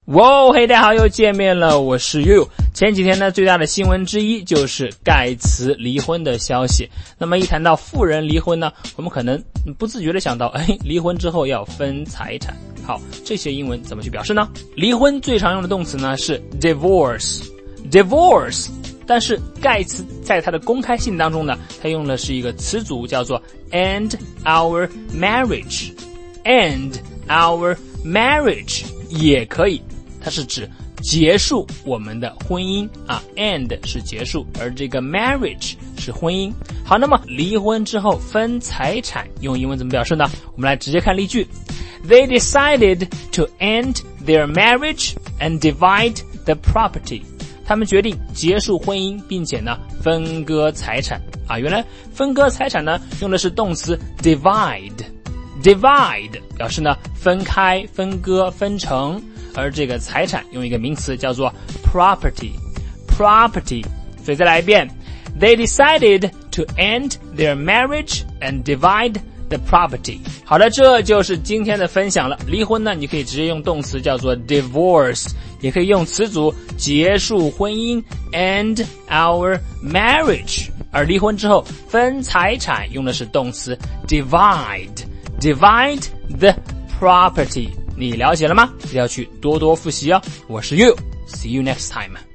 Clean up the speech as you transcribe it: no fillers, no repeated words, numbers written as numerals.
哇，嘿，大家好，又见面了，我是悠悠。前几天呢，最大的新闻之一就是盖茨离婚的消息。那么一谈到富人离婚呢，我们可能不自觉的想到，离婚之后要分财产。好，这些英文怎么去表示呢？离婚最常用的动词呢是 divorce， 但是盖茨在他的公开信当中呢，他用的是一个词组叫做 end our marriage， end our marriage 也可以，它是指结束我们的婚姻啊 ，end 是结束，而这个 marriage 是婚姻。好，那么离婚之后分财产用英文怎么表示呢？我们来直接看例句。They decided to end their marriage and divide the property. 他们决定结束婚姻，并且呢分割财产啊。原来分割财产呢用的是动词 divide 表示呢分开、分割、分成。而这个财产用一个名词叫做 property， 所以再来一遍 They decided to end their marriage and divide the property。 好的，这就是今天的分享了。离婚呢，你可以直接用动词叫做 divorce， 也可以用词组结束婚姻 end our marriage， 而离婚之后分财产用的是动词 divide the property。你了解了吗？要去多多复习哦。我是 You，See you next time。